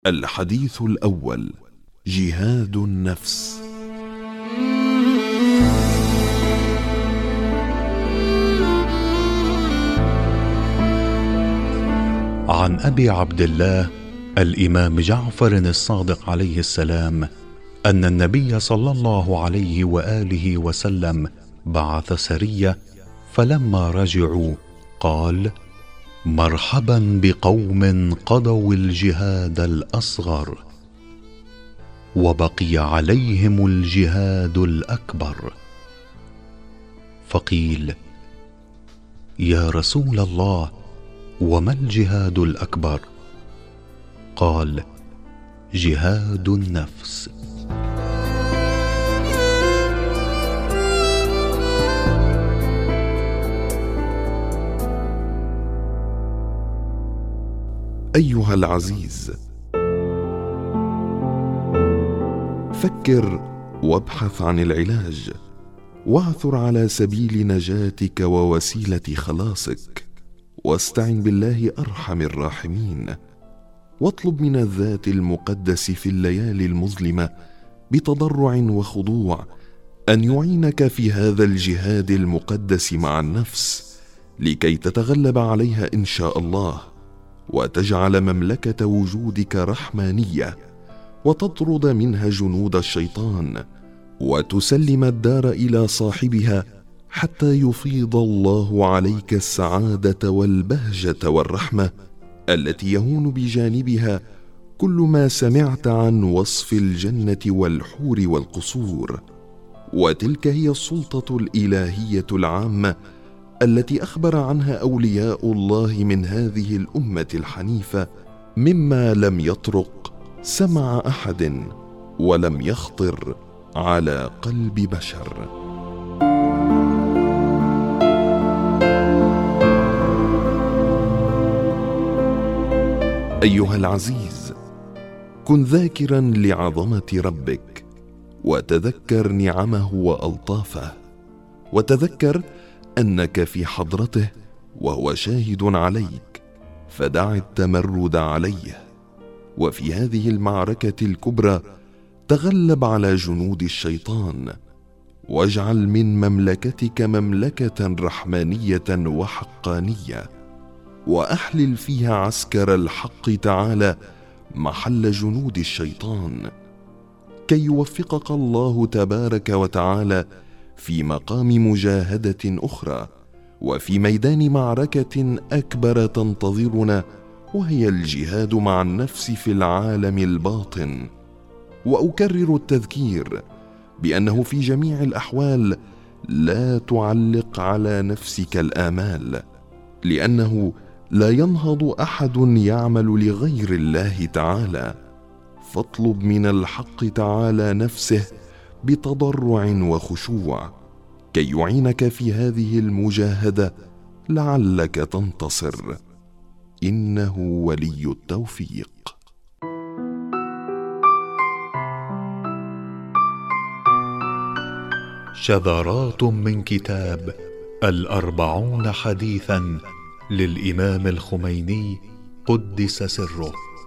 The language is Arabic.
الحديث الأول: جهاد النفس. عن أبي عبد الله الإمام جعفر الصادق عليه السلام أن النبي صلى الله عليه وآله وسلم بعث سرية، فلما رجعوا قال: مرحبا بقوم قضوا الجهاد الأصغر وبقي عليهم الجهاد الأكبر. فقيل: يا رسول الله، وما الجهاد الأكبر؟ قال: جهاد النفس. أيها العزيز، فكر وابحث عن العلاج، واعثر على سبيل نجاتك ووسيلة خلاصك، واستعن بالله أرحم الراحمين، واطلب من الذات المقدس في الليالي المظلمة بتضرع وخضوع أن يعينك في هذا الجهاد المقدس مع النفس، لكي تتغلب عليها إن شاء الله، وتجعل مملكة وجودك رحمانية، وتطرد منها جنود الشيطان، وتسلم الدار إلى صاحبها، حتى يفيض الله عليك السعادة والبهجة والرحمة التي يهون بجانبها كل ما سمعت عن وصف الجنة والحور والقصور. وتلك هي السلطة الإلهية العامة التي أخبر عنها أولياء الله من هذه الأمة الحنيفة، مما لم يطرق سمع أحد ولم يخطر على قلب بشر. أيها العزيز، كن ذاكرا لعظمة ربك، وتذكر نعمه وألطافه، وتذكر أنك في حضرته وهو شاهد عليك، فدع التمرد عليه. وفي هذه المعركة الكبرى تغلب على جنود الشيطان، واجعل من مملكتك مملكة رحمانية وحقانية، وأحلل فيها عسكر الحق تعالى محل جنود الشيطان، كي يوفقك الله تبارك وتعالى في مقام مجاهدة أخرى، وفي ميدان معركة أكبر تنتظرنا، وهي الجهاد مع النفس في العالم الباطن. وأكرر التذكير بأنه في جميع الأحوال لا تعلق على نفسك الآمال، لأنه لا ينهض أحد يعمل لغير الله تعالى، فاطلب من الحق تعالى نفسه بتضرع وخشوع، كي يعينك في هذه المجاهدة لعلك تنتصر، إنه ولي التوفيق. شذرات من كتاب 40 حديثا للإمام الخميني قدس سره.